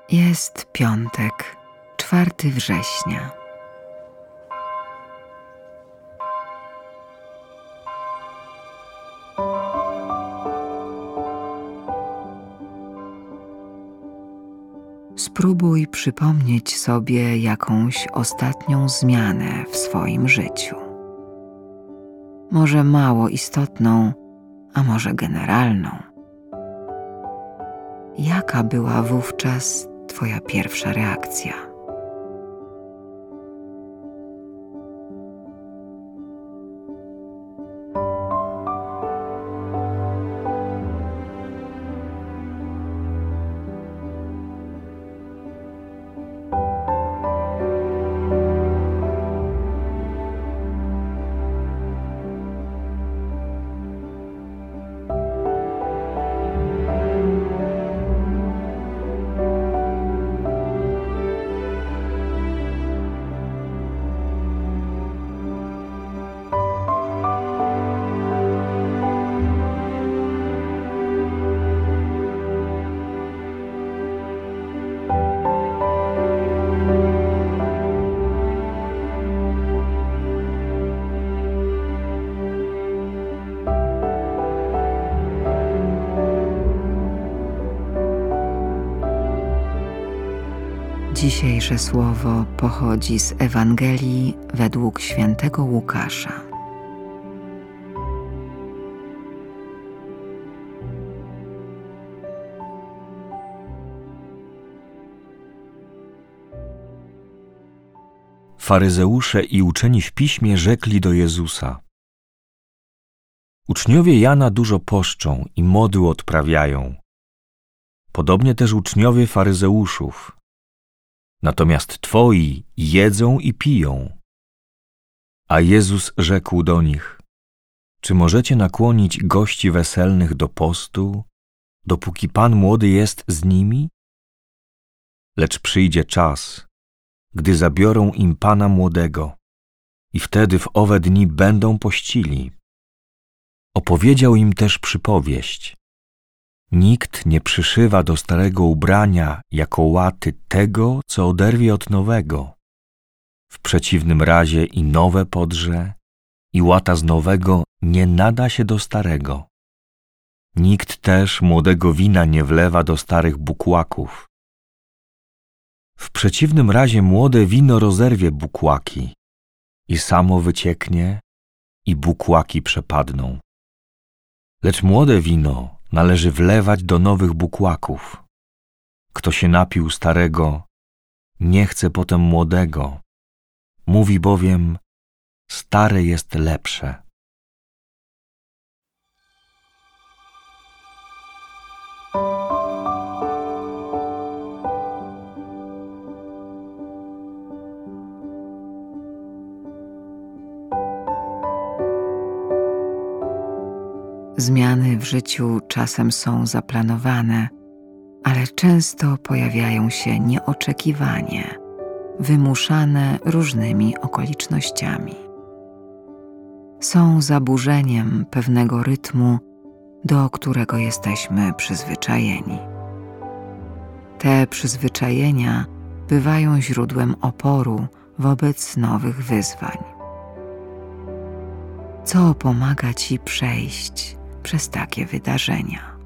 Jest piątek, 4 września. Spróbuj przypomnieć sobie jakąś ostatnią zmianę w swoim życiu. Może mało istotną, a może generalną. Jaka była wówczas Twoja pierwsza reakcja? Dzisiejsze słowo pochodzi z Ewangelii według świętego Łukasza. Faryzeusze i uczeni w piśmie rzekli do Jezusa: Uczniowie Jana dużo poszczą i modły odprawiają. Podobnie też uczniowie faryzeuszów. Natomiast twoi jedzą i piją. A Jezus rzekł do nich: Czy możecie nakłonić gości weselnych do postu, dopóki Pan młody jest z nimi? Lecz przyjdzie czas, gdy zabiorą im Pana młodego i wtedy w owe dni będą pościli. Opowiedział im też przypowieść. Nikt nie przyszywa do starego ubrania jako łaty tego, co oderwie od nowego. W przeciwnym razie i nowe podrze, i łata z nowego nie nada się do starego. Nikt też młodego wina nie wlewa do starych bukłaków. W przeciwnym razie młode wino rozerwie bukłaki i samo wycieknie i bukłaki przepadną. Lecz młode wino należy wlewać do nowych bukłaków. Kto się napił starego, nie chce potem młodego. Mówi bowiem: stare jest lepsze. Zmiany w życiu czasem są zaplanowane, ale często pojawiają się nieoczekiwanie, wymuszane różnymi okolicznościami. Są zaburzeniem pewnego rytmu, do którego jesteśmy przyzwyczajeni. Te przyzwyczajenia bywają źródłem oporu wobec nowych wyzwań. Co pomaga Ci przejść przez takie wydarzenia?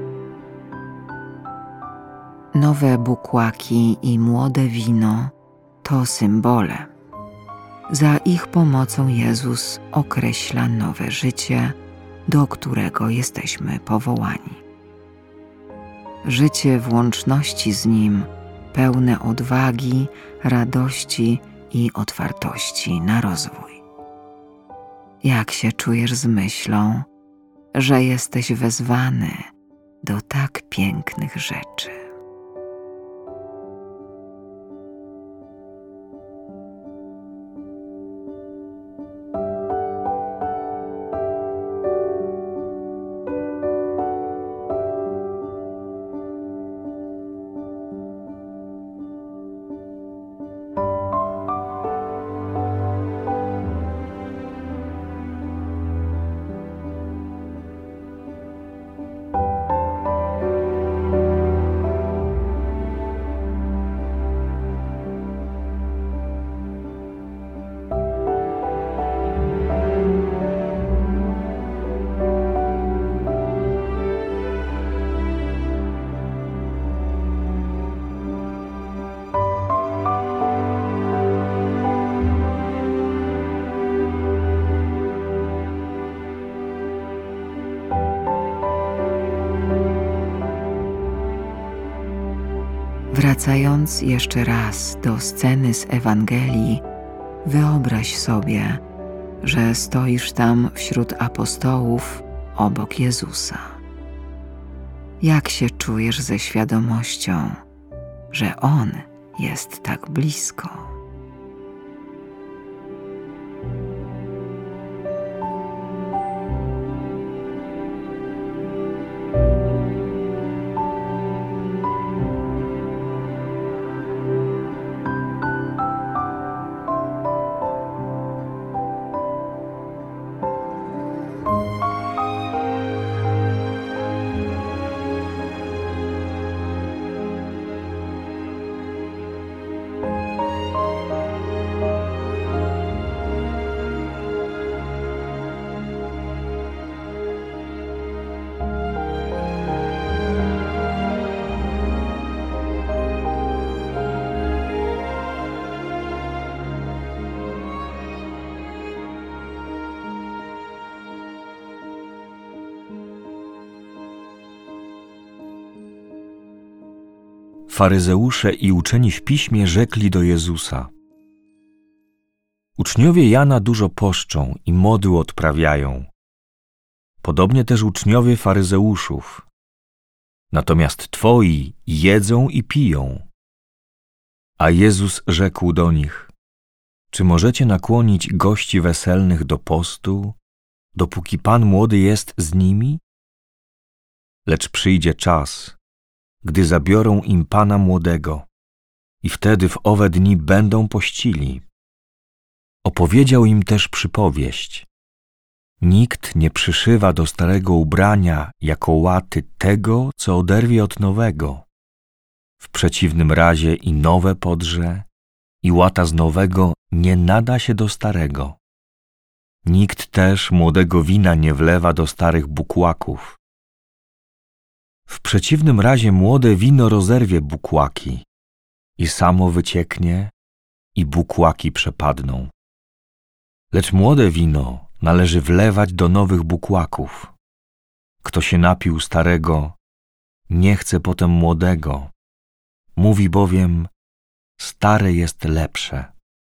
Nowe bukłaki i młode wino to symbole. Za ich pomocą Jezus określa nowe życie, do którego jesteśmy powołani. Życie w łączności z Nim, pełne odwagi, radości i otwartości na rozwój. Jak się czujesz z myślą, że jesteś wezwany do tak pięknych rzeczy? Wracając jeszcze raz do sceny z Ewangelii, wyobraź sobie, że stoisz tam wśród apostołów obok Jezusa. Jak się czujesz ze świadomością, że On jest tak blisko? Faryzeusze i uczeni w piśmie rzekli do Jezusa: Uczniowie Jana dużo poszczą i modły odprawiają. Podobnie też uczniowie faryzeuszów. Natomiast twoi jedzą i piją. A Jezus rzekł do nich: Czy możecie nakłonić gości weselnych do postu, dopóki Pan młody jest z nimi? Lecz przyjdzie czas, gdy zabiorą im Pana młodego i wtedy w owe dni będą pościli. Opowiedział im też przypowieść. Nikt nie przyszywa do starego ubrania jako łaty tego, co oderwie od nowego. W przeciwnym razie i nowe podrze, i łata z nowego nie nada się do starego. Nikt też młodego wina nie wlewa do starych bukłaków. W przeciwnym razie młode wino rozerwie bukłaki i samo wycieknie i bukłaki przepadną. Lecz młode wino należy wlewać do nowych bukłaków. Kto się napił starego, nie chce potem młodego. Mówi bowiem, stare jest lepsze.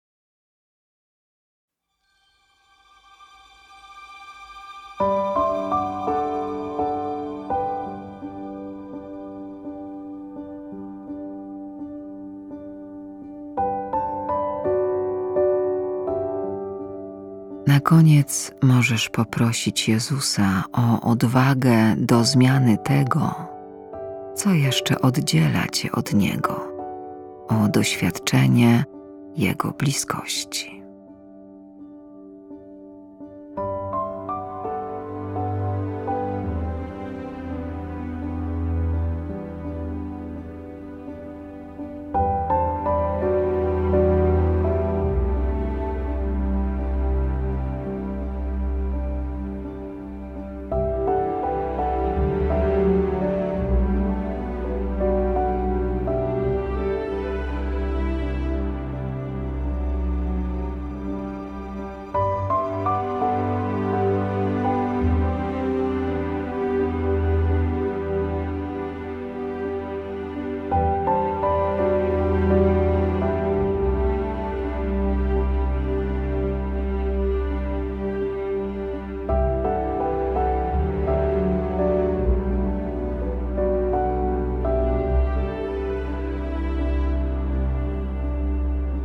Na koniec możesz poprosić Jezusa o odwagę do zmiany tego, co jeszcze oddziela Cię od Niego, o doświadczenie Jego bliskości.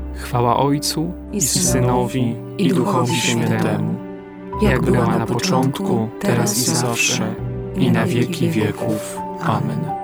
Chwała Ojcu i Synowi, i Duchowi Świętemu, jak była na początku, teraz i zawsze, i na wieki wieków. Amen.